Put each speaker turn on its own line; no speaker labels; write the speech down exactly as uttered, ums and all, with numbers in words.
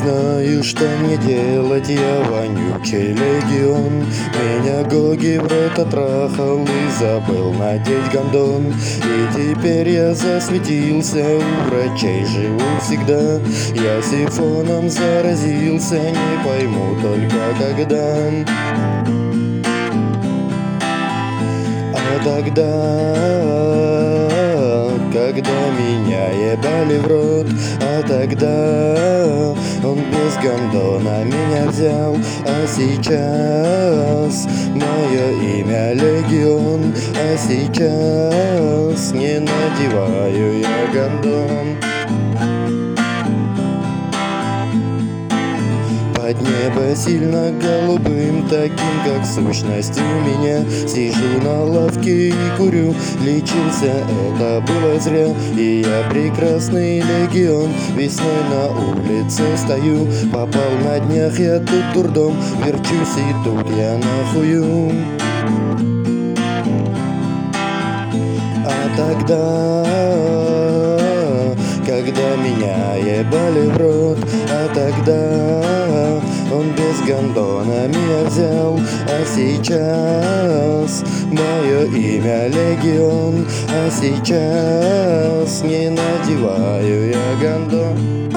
знаю, что мне делать, я вонючий легион. Меня Гоги в рот отрахал и забыл надеть гондон. И теперь я засветился, у врачей живу всегда. Я сифоном заразился, не пойму только когда. А тогда, когда меня ебали в рот, а тогда он без гондона меня взял. А сейчас мое имя Легион, а сейчас не надеваю я гондон. Под небо сильно голубым, таким как сущность у меня. Сижу на лавке и курю, лечился, это было зря. И я прекрасный легион, весной на улице стою. Попал на днях я тут дурдом, верчусь и тут я нахую. А тогда, когда меня ебали в рот, а тогда он без гондона меня взял. А сейчас мое имя Легион, а сейчас не надеваю я гондон.